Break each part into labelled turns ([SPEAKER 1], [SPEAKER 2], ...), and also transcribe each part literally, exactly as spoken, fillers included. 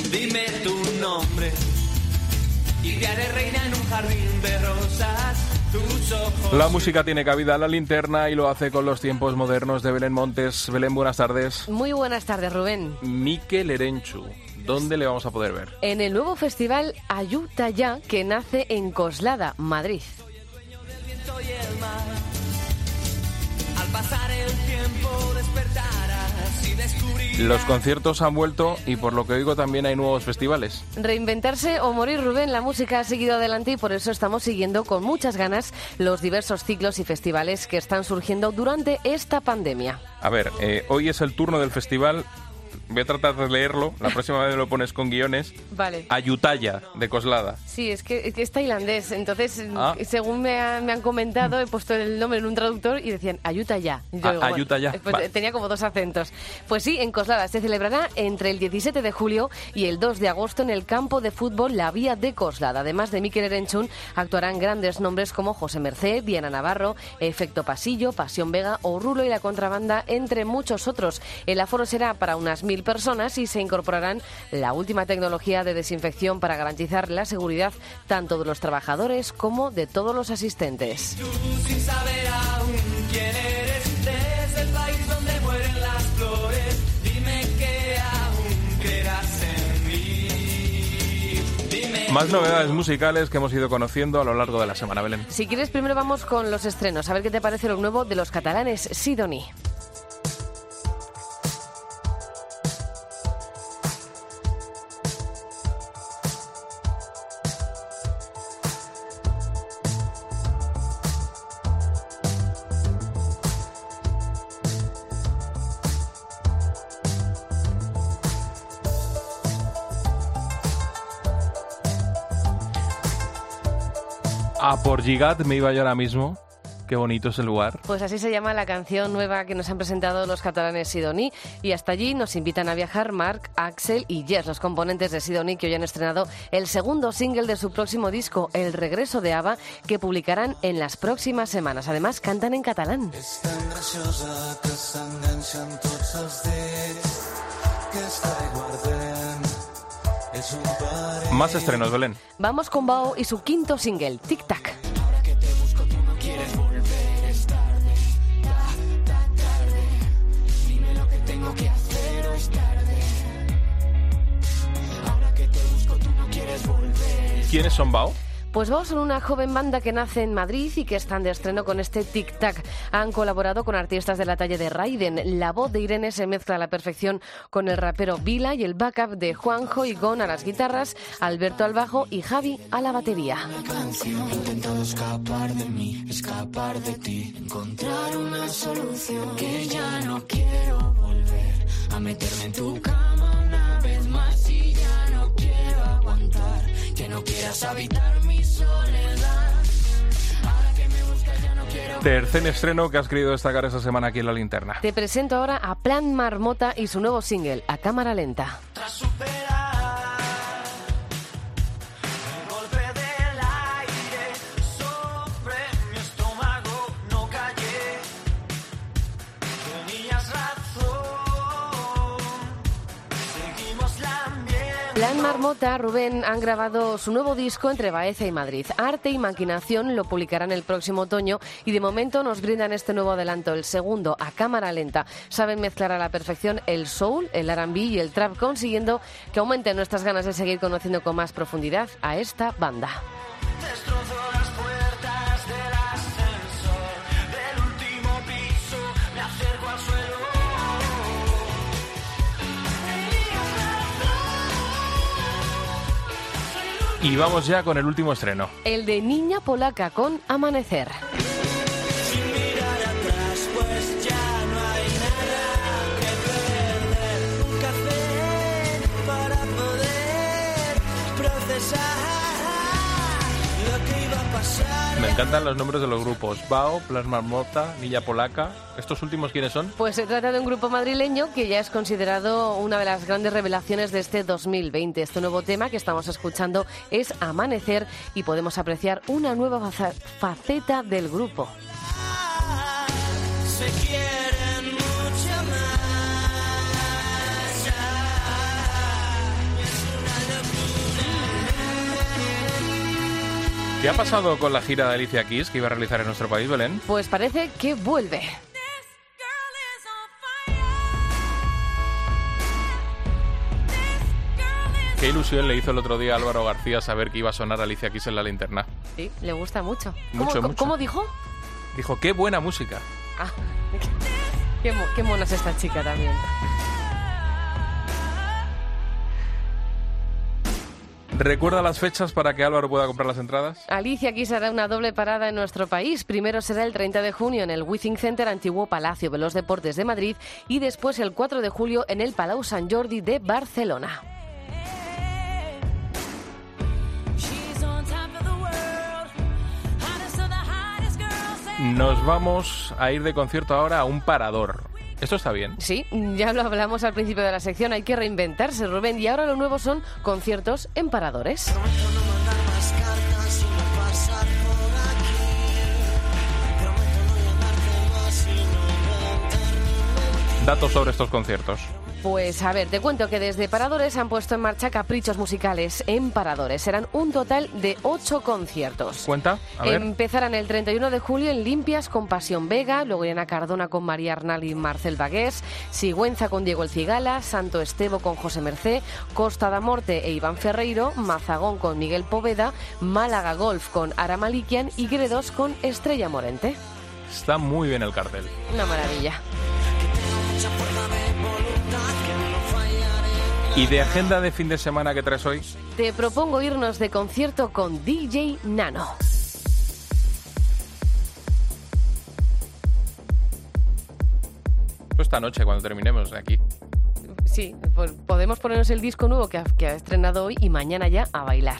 [SPEAKER 1] dime tu nombre y te haré reina en un jardín de rosas. Tus ojos.
[SPEAKER 2] La música tiene cabida en la linterna y lo hace con los tiempos modernos de Belén Montes. Belén, buenas tardes.
[SPEAKER 3] Muy buenas tardes, Rubén.
[SPEAKER 2] Mikel Erenchu, ¿dónde le vamos a poder ver?
[SPEAKER 3] En el nuevo festival Ayutthaya, que nace en Coslada, Madrid.
[SPEAKER 1] Al pasar el tiempo despertarás y descubrirás.
[SPEAKER 2] Los conciertos han vuelto y por lo que oigo también hay nuevos festivales.
[SPEAKER 3] Reinventarse o morir, Rubén. La música ha seguido adelante y por eso estamos siguiendo con muchas ganas los diversos ciclos y festivales que están surgiendo durante esta pandemia.
[SPEAKER 2] A ver, eh, hoy es el turno del festival. Voy a tratar de leerlo, la próxima vez me lo pones con guiones.
[SPEAKER 3] Vale.
[SPEAKER 2] Ayutthaya, de Coslada.
[SPEAKER 3] Sí, es que, es que es tailandés, entonces,
[SPEAKER 2] ah.
[SPEAKER 3] según me, ha, me han comentado, he puesto el nombre en un traductor y decían Ayutthaya.
[SPEAKER 2] Ah, Ayutthaya.
[SPEAKER 3] Pues vale. Tenía como dos acentos. Pues sí, en Coslada se celebrará entre el diecisiete de julio y el dos de agosto en el campo de fútbol La Vía de Coslada. Además de Mikel Erenchu, actuarán grandes nombres como José Mercé, Diana Navarro, Efecto Pasillo, Pasión Vega o Rulo y la Contrabanda, entre muchos otros. El aforo será para unas mil personas y se incorporarán la última tecnología de desinfección para garantizar la seguridad tanto de los trabajadores como de todos los asistentes.
[SPEAKER 1] Tú, sin saber aún quién eres, desde el país donde mueren las flores, dime que aún creerás en mí. Dime.
[SPEAKER 2] Más novedades musicales que hemos ido conociendo a lo largo de la semana, Belén.
[SPEAKER 3] Si quieres, primero vamos con los estrenos. A ver qué te parece lo nuevo de los catalanes Sidoní.
[SPEAKER 2] A por Gigat me iba yo ahora mismo. Qué bonito es el lugar.
[SPEAKER 3] Pues así se llama la canción nueva que nos han presentado los catalanes Sidoní. Y hasta allí nos invitan a viajar Marc, Axel y Jess, los componentes de Sidoní, que hoy han estrenado el segundo single de su próximo disco, El regreso de Ava, que publicarán en las próximas semanas. Además, cantan en catalán.
[SPEAKER 4] És tan graciosa que s'enganxen tots els dits que estaré guardant. És un parell.
[SPEAKER 2] Más estrenos, Belén.
[SPEAKER 3] Vamos con Bao y su quinto single, Tic Tac.
[SPEAKER 4] Ahora que te busco tú no quieres volver, es tarde, ta, ta, tarde. Dime lo que tengo que hacer o es tarde. Ahora que te busco tú no quieres volver.
[SPEAKER 2] ¿Quiénes son Bao?
[SPEAKER 3] Pues Bao son una joven banda que nace en Madrid y que están de estreno con este Tic Tac. Han colaborado con artistas de la talla de Raiden. La voz de Irene se mezcla a la perfección con el rapero Vila y el backup de Juanjo y Gon a las guitarras, Alberto al bajo y Javi a la batería.
[SPEAKER 4] Canción. He intentado escapar de mí, escapar de ti, encontrar una solución. Que ya no quiero volver a meterme en tu cama una vez más y ya no quiero aguantar. Que no quieras habitar mi soledad. Ahora que me buscas ya no quiero.
[SPEAKER 2] Tercer estreno que has querido destacar esta semana aquí en La Linterna.
[SPEAKER 3] Te presento ahora a Plan Marmota y su nuevo single, A Cámara Lenta.
[SPEAKER 1] Tras superar el golpe del aire sobre mi estómago, no callé. Tenías razón. Seguimos la ambiente.
[SPEAKER 3] Plan Marmota, Rubén, han grabado su nuevo disco entre Baeza y Madrid. Arte y Maquinación lo publicarán el próximo otoño y de momento nos brindan este nuevo adelanto, el segundo, A Cámara Lenta. Saben mezclar a la perfección el soul, el R and B y el trap, consiguiendo que aumenten nuestras ganas de seguir conociendo con más profundidad a esta banda.
[SPEAKER 1] Destrozo las puertas del ascensor del último piso, me acerco al suelo.
[SPEAKER 2] Y vamos ya con el último estreno.
[SPEAKER 3] El de Niña Polaca con Amanecer.
[SPEAKER 1] Sin mirar atrás, pues ya no hay nada que perder. Un café para poder procesar lo que iba a pasar.
[SPEAKER 2] Me encantan los nombres de los grupos. Bao, Plan Marmota, Niña Polaca. ¿Estos últimos quiénes son?
[SPEAKER 3] Pues se trata de un grupo madrileño que ya es considerado una de las grandes revelaciones de este dos mil veinte. Este nuevo tema que estamos escuchando es Amanecer y podemos apreciar una nueva faceta del grupo.
[SPEAKER 1] Se quieren mucho más. Es una
[SPEAKER 2] ¿Qué ha pasado con la gira de Alicia Keys que iba a realizar en nuestro país, Belén?
[SPEAKER 3] Pues parece que vuelve.
[SPEAKER 2] Qué ilusión le hizo el otro día a Álvaro García saber que iba a sonar Alicia Keys en la linterna.
[SPEAKER 3] Sí, le gusta mucho.
[SPEAKER 2] Mucho,
[SPEAKER 3] ¿Cómo,
[SPEAKER 2] mucho.
[SPEAKER 3] ¿Cómo dijo?
[SPEAKER 2] Dijo, qué buena música.
[SPEAKER 3] Ah, qué, mo- qué mona es esta chica también.
[SPEAKER 2] ¿Recuerda las fechas para que Álvaro pueda comprar las entradas?
[SPEAKER 3] Alicia Keys hará una doble parada en nuestro país. Primero será el treinta de junio en el Withing Center, antiguo Palacio de los Deportes de Madrid, y después el cuatro de julio en el Palau Sant Jordi de Barcelona.
[SPEAKER 2] Nos vamos a ir de concierto ahora a un parador. ¿Esto está bien?
[SPEAKER 3] Sí, ya lo hablamos al principio de la sección, hay que reinventarse, Rubén, y ahora lo nuevo son conciertos en paradores.
[SPEAKER 2] Datos sobre estos conciertos.
[SPEAKER 3] Pues a ver, te cuento que desde Paradores han puesto en marcha caprichos musicales en Paradores. Serán un total de ocho conciertos.
[SPEAKER 2] ¿Cuenta? A ver.
[SPEAKER 3] Empezarán el treinta y uno de julio en Limpias con Pasión Vega, luego Irene Cardona con María Arnal y Marcel Bagués, Sigüenza con Diego El Cigala, Santo Estevo con José Mercé, Costa da Morte e Iván Ferreiro, Mazagón con Miguel Poveda, Málaga Golf con Ara Malikian y Gredos con Estrella Morente.
[SPEAKER 2] Está muy bien el cartel.
[SPEAKER 3] Una maravilla.
[SPEAKER 2] ¿Y de agenda de fin de semana que traes hoy?
[SPEAKER 3] Te propongo irnos de concierto con D J Nano.
[SPEAKER 2] Esto esta noche, cuando terminemos de aquí.
[SPEAKER 3] Sí, pues podemos ponernos el disco nuevo que ha, que ha estrenado hoy y mañana ya a bailar.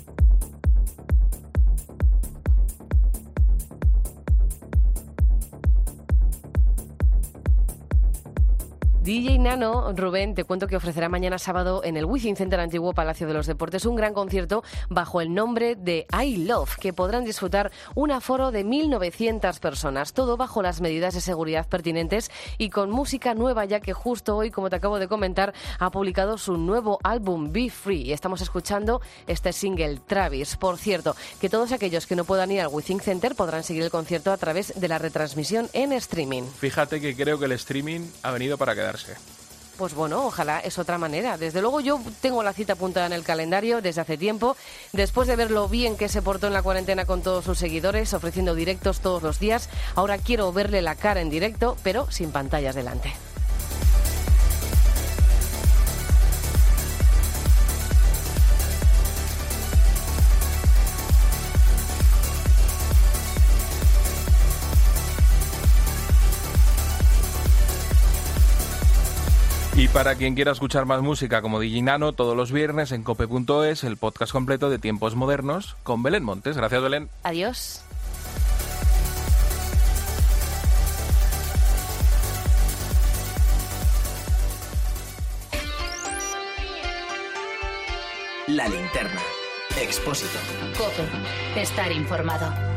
[SPEAKER 3] D J Nano, Rubén, te cuento que ofrecerá mañana sábado en el Withing Center, antiguo Palacio de los Deportes, un gran concierto bajo el nombre de I Love, que podrán disfrutar un aforo de mil novecientas personas, todo bajo las medidas de seguridad pertinentes y con música nueva, ya que justo hoy, como te acabo de comentar, ha publicado su nuevo álbum Be Free y estamos escuchando este single Travis. Por cierto, que todos aquellos que no puedan ir al Withing Center podrán seguir el concierto a través de la retransmisión en streaming.
[SPEAKER 2] Fíjate que creo que el streaming ha venido para quedarse.
[SPEAKER 3] Pues bueno, ojalá es otra manera. Desde luego yo tengo la cita apuntada en el calendario desde hace tiempo, después de ver lo bien que se portó en la cuarentena con todos sus seguidores, ofreciendo directos todos los días. Ahora quiero verle la cara en directo, pero sin pantallas delante.
[SPEAKER 2] Y para quien quiera escuchar más música como D J Nano, todos los viernes en cope punto es, el podcast completo de Tiempos Modernos con Belén Montes. Gracias, Belén.
[SPEAKER 3] Adiós.
[SPEAKER 5] La linterna. Expósito.
[SPEAKER 6] COPE. Estar informado.